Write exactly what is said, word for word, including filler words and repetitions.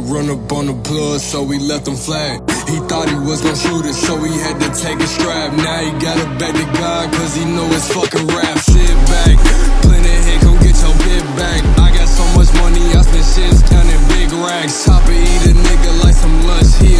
run up on the plug, so we left him flat. He thought he was gon' shoot it, so he had to take a strap. Now he got it back to God, cause he know it's fucking rap. Sit back, plenty head, come get your bit back. I got so much money, I spend shit counting big racks. Chopper eat a nigga like some lunch, he